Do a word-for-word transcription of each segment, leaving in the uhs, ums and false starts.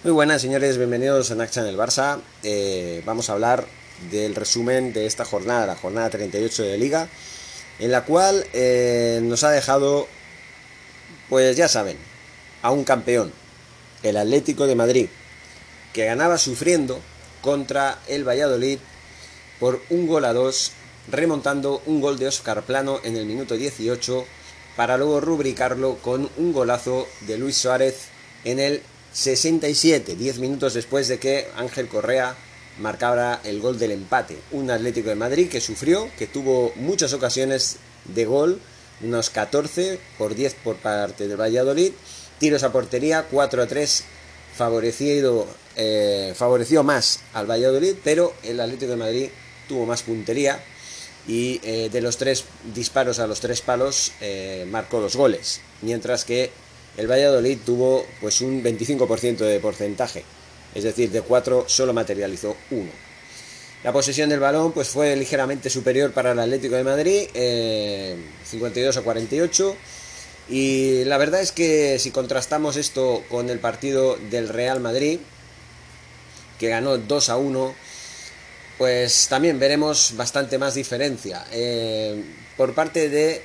Muy buenas, señores, bienvenidos a Naxa en el Barça. Eh, vamos a hablar del resumen de esta jornada, la jornada treinta y ocho de Liga, en la cual eh, nos ha dejado, pues ya saben, a un campeón, el Atlético de Madrid, que ganaba sufriendo contra el Valladolid por un gol a dos, remontando un gol de Óscar Plano en el minuto dieciocho, para luego rubricarlo con un golazo de Luis Suárez en el sesenta y siete, diez minutos después de que Ángel Correa marcara el gol del empate. Un Atlético de Madrid que sufrió, que tuvo muchas ocasiones de gol, unos catorce por diez por parte del Valladolid, tiros a portería, cuatro a tres, favorecido, eh, favoreció más al Valladolid, pero el Atlético de Madrid tuvo más puntería y eh, de los tres disparos a los tres palos eh, marcó los goles, mientras que el Valladolid tuvo pues un veinticinco por ciento de porcentaje, es decir, de cuatro solo materializó uno. La posesión del balón pues fue ligeramente superior para el Atlético de Madrid, eh, cincuenta y dos a cuarenta y ocho, y la verdad es que si contrastamos esto con el partido del Real Madrid, que ganó dos a uno, pues también veremos bastante más diferencia. Eh, por parte de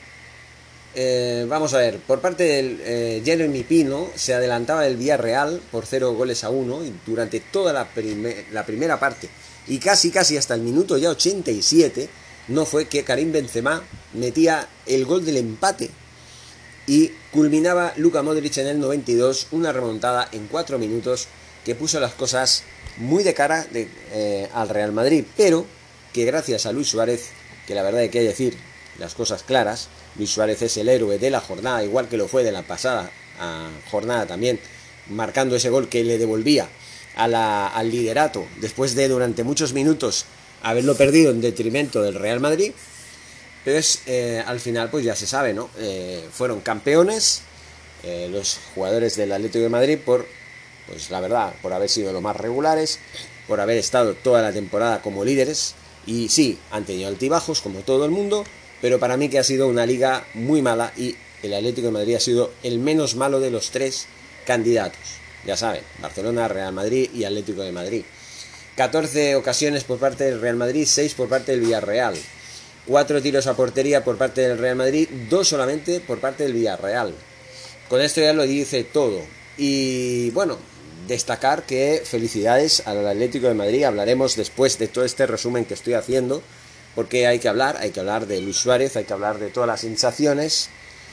Eh, vamos a ver, por parte del eh, Jeremy Pino se adelantaba el Villarreal por cero goles a uno y durante toda la, prime la primera parte y casi casi hasta el minuto ya ochenta y siete no fue que Karim Benzema metía el gol del empate y culminaba Luka Modric en el noventa y dos, una remontada en cuatro minutos que puso las cosas muy de cara de, eh, al Real Madrid, pero que gracias a Luis Suárez, que la verdad hay que decir las cosas claras, Luis Suárez es el héroe de la jornada, igual que lo fue de la pasada uh, jornada también, marcando ese gol que le devolvía a la, al liderato después de durante muchos minutos haberlo perdido en detrimento del Real Madrid. Pues eh, al final pues ya se sabe, ¿no? Eh, fueron campeones eh, los jugadores del Atlético de Madrid por, pues la verdad, por haber sido los más regulares, por haber estado toda la temporada como líderes, y sí, han tenido altibajos como todo el mundo, pero para mí que ha sido una liga muy mala y el Atlético de Madrid ha sido el menos malo de los tres candidatos. Ya saben, Barcelona, Real Madrid y Atlético de Madrid. catorce ocasiones por parte del Real Madrid, seis por parte del Villarreal. cuatro tiros a portería por parte del Real Madrid, dos solamente por parte del Villarreal. Con esto ya lo dice todo. Y bueno, destacar que felicidades al Atlético de Madrid. Hablaremos después de todo este resumen que estoy haciendo, porque hay que hablar, hay que hablar de Luis Suárez, hay que hablar de todas las sensaciones.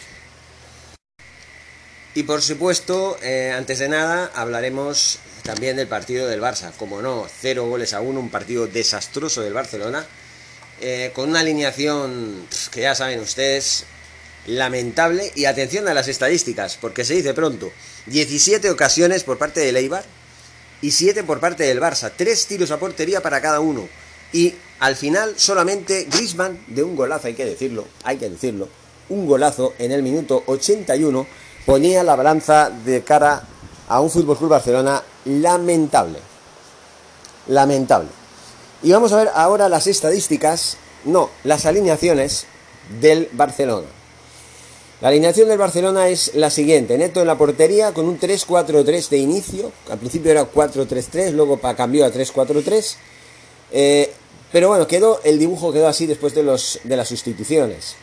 Y por supuesto, eh, antes de nada, hablaremos también del partido del Barça. Como no, cero goles a uno, un partido desastroso del Barcelona, eh, con una alineación que ya saben ustedes, lamentable. Y atención a las estadísticas, porque se dice pronto, diecisiete ocasiones por parte del Eibar y siete por parte del Barça, tres tiros a portería para cada uno. Y al final solamente Griezmann, de un golazo, hay que decirlo, hay que decirlo, un golazo en el minuto ochenta y uno, ponía la balanza de cara a un F C Barcelona lamentable. Lamentable. Y vamos a ver ahora las estadísticas, no, las alineaciones del Barcelona. La alineación del Barcelona es la siguiente: Neto en la portería con un tres cuatro tres de inicio, al principio era cuatro tres tres, luego cambió a tres cuatro tres. Eh, pero bueno, quedó, el dibujo quedó así después de, los, de las sustituciones.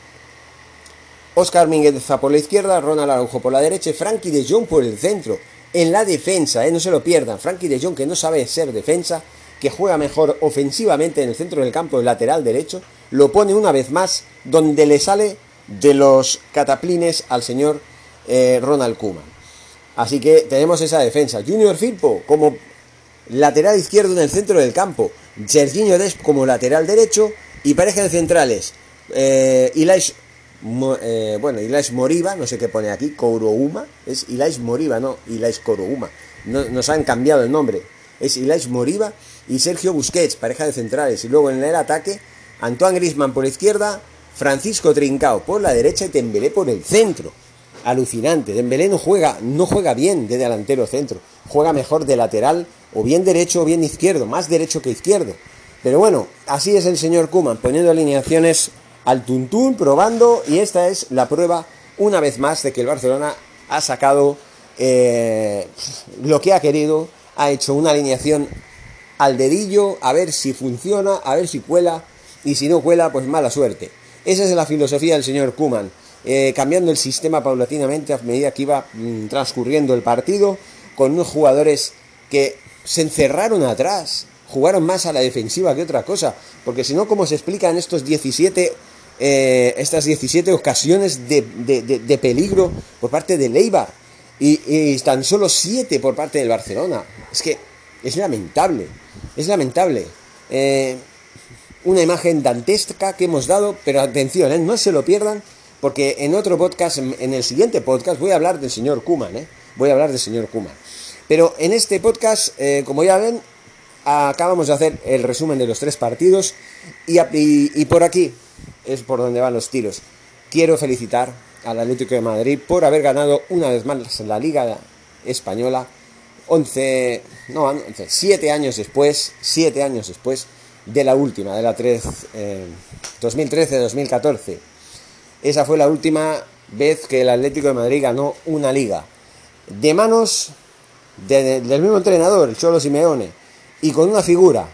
Óscar Mingueza por la izquierda, Ronald Araujo por la derecha, Frenkie de Jong por el centro. En la defensa, eh, no se lo pierdan, Frenkie de Jong, que no sabe ser defensa, que juega mejor ofensivamente en el centro del campo, el lateral derecho, lo pone una vez más donde le sale de los cataplines al señor eh, Ronald Koeman. Así que tenemos esa defensa. Junior Firpo como lateral izquierdo en el centro del campo, Serginho Dest como lateral derecho, y pareja de centrales, eh, Ilais, Mo, eh, bueno, Ilais Moriba, no sé qué pone aquí, Korouma, es Ilais Moriba, no, Ilais Korouma, no, nos han cambiado el nombre, es Ilais Moriba y Sergio Busquets, pareja de centrales, y luego en el ataque, Antoine Griezmann por la izquierda, Francisco Trincao por la derecha y Dembélé por el centro. Alucinante, Dembélé no juega, no juega bien de delantero centro, juega mejor de lateral, o bien derecho o bien izquierdo, más derecho que izquierdo. Pero bueno, así es el señor Koeman, poniendo alineaciones al tuntún, probando, y esta es la prueba una vez más de que el Barcelona ha sacado eh, lo que ha querido, ha hecho una alineación al dedillo, a ver si funciona, a ver si cuela, y si no cuela, pues mala suerte. Esa es la filosofía del señor Koeman, eh, cambiando el sistema paulatinamente a medida que iba mmm, transcurriendo el partido, con unos jugadores que se encerraron atrás, jugaron más a la defensiva que otra cosa, porque si no, ¿cómo se explican estos diecisiete, eh, estas diecisiete ocasiones de, de, de, de peligro por parte del Eibar? Y, y tan solo siete por parte del Barcelona. Es que es lamentable, es lamentable. Eh, una imagen dantesca que hemos dado, pero atención, ¿eh? No se lo pierdan, porque en otro podcast, en el siguiente podcast, voy a hablar del señor Koeman, ¿eh? Voy a hablar del señor Koeman. Pero en este podcast, eh, como ya ven, acabamos de hacer el resumen de los tres partidos y, y, y por aquí es por donde van los tiros. Quiero felicitar al Atlético de Madrid por haber ganado una vez más la Liga Española once, no, once, siete años después, siete años después de la última, de la eh, dos mil trece dos mil catorce. Esa fue la última vez que el Atlético de Madrid ganó una liga de manos de, de, del mismo entrenador, el Cholo Simeone, y con una figura,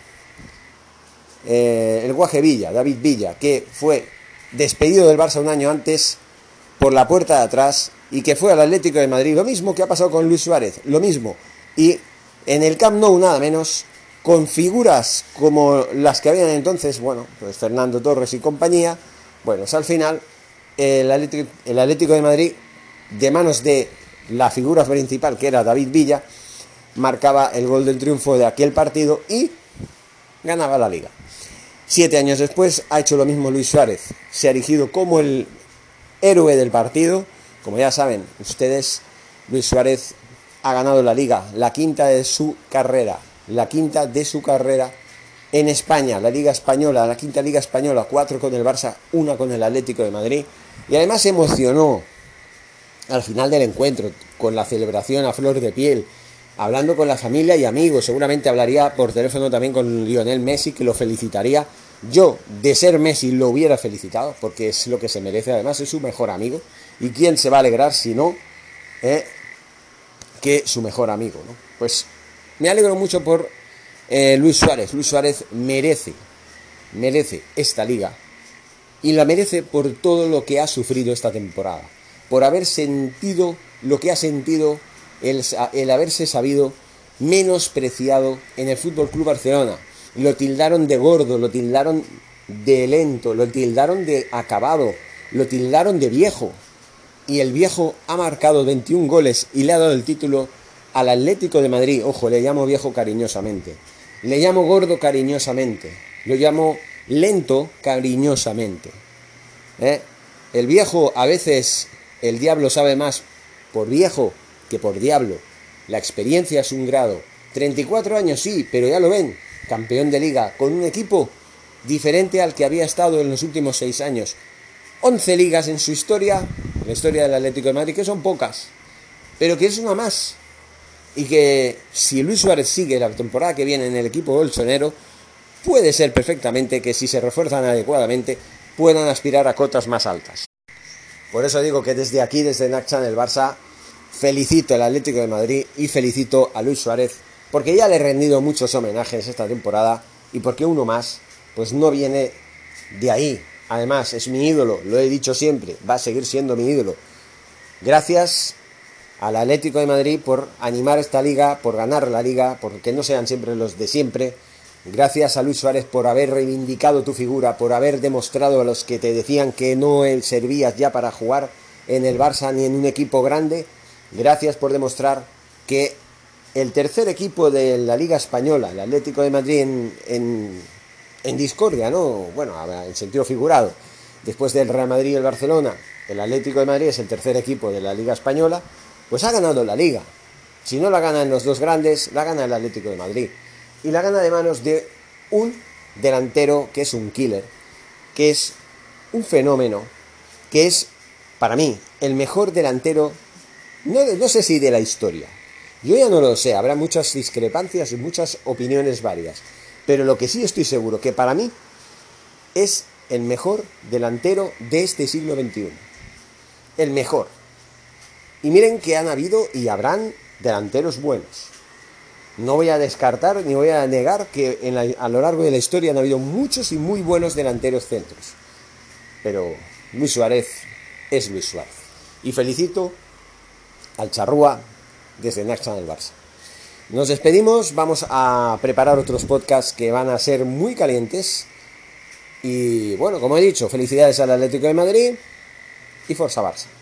eh, el Guaje Villa, David Villa, que fue despedido del Barça un año antes por la puerta de atrás y que fue al Atlético de Madrid, lo mismo que ha pasado con Luis Suárez, lo mismo, y en el Camp Nou nada menos, con figuras como las que habían entonces, bueno, pues Fernando Torres y compañía. Bueno, pues al final el Atlético, el Atlético de Madrid, de manos de la figura principal, que era David Villa, marcaba el gol del triunfo de aquel partido y ganaba la liga. Siete años después ha hecho lo mismo Luis Suárez, se ha erigido como el héroe del partido. Como ya saben ustedes, Luis Suárez ha ganado la liga, la quinta de su carrera, la quinta de su carrera en España, la Liga Española, la quinta Liga Española, cuatro con el Barça, una con el Atlético de Madrid, y además se emocionó al final del encuentro, con la celebración a flor de piel, hablando con la familia y amigos. Seguramente hablaría por teléfono también con Lionel Messi, que lo felicitaría. Yo, de ser Messi, lo hubiera felicitado, porque es lo que se merece, además es su mejor amigo, y quién se va a alegrar si no eh, que su mejor amigo, ¿no? Pues me alegro mucho por eh, Luis Suárez. Luis Suárez merece, merece esta liga, y la merece por todo lo que ha sufrido esta temporada, por haber sentido lo que ha sentido, el, el haberse sabido menospreciado en el F C Barcelona. Lo tildaron de gordo, lo tildaron de lento, lo tildaron de acabado, lo tildaron de viejo, y el viejo ha marcado veintiún goles y le ha dado el título al Atlético de Madrid. Ojo, le llamo viejo cariñosamente, le llamo gordo cariñosamente, lo llamo lento cariñosamente, ¿eh? El viejo, a veces el diablo sabe más por viejo que por diablo. La experiencia es un grado. treinta y cuatro años sí, pero ya lo ven, campeón de liga con un equipo diferente al que había estado en los últimos seis años. once ligas en su historia, la historia del Atlético de Madrid, que son pocas, pero que es una más. Y que si Luis Suárez sigue la temporada que viene en el equipo colchonero, puede ser perfectamente que si se refuerzan adecuadamente puedan aspirar a cotas más altas. Por eso digo que desde aquí, desde Nacha en el Barça, felicito al Atlético de Madrid y felicito a Luis Suárez, porque ya le he rendido muchos homenajes esta temporada, y porque uno más pues no viene de ahí. Además es mi ídolo, lo he dicho siempre, va a seguir siendo mi ídolo. Gracias al Atlético de Madrid por animar esta liga, por ganar la liga, porque no sean siempre los de siempre. Gracias a Luis Suárez por haber reivindicado tu figura, por haber demostrado a los que te decían que no servías ya para jugar en el Barça ni en un equipo grande. Gracias por demostrar que el tercer equipo de la Liga Española, el Atlético de Madrid en, en, en discordia, ¿no? Bueno, en sentido figurado, después del Real Madrid y el Barcelona, el Atlético de Madrid es el tercer equipo de la Liga Española, pues ha ganado la Liga. Si no la ganan los dos grandes, la gana el Atlético de Madrid. Y la gana de manos de un delantero que es un killer, que es un fenómeno, que es, para mí, el mejor delantero, no, no sé si de la historia, yo ya no lo sé, habrá muchas discrepancias y muchas opiniones varias, pero lo que sí estoy seguro, que para mí es el mejor delantero de este siglo veintiuno, el mejor. Y miren que han habido y habrán delanteros buenos. No voy a descartar ni voy a negar que en la, a lo largo de la historia han habido muchos y muy buenos delanteros centros. Pero Luis Suárez es Luis Suárez. Y felicito al Charrúa desde Next Channel Barça. Nos despedimos, vamos a preparar otros podcasts que van a ser muy calientes. Y bueno, como he dicho, felicidades al Atlético de Madrid y Forza Barça.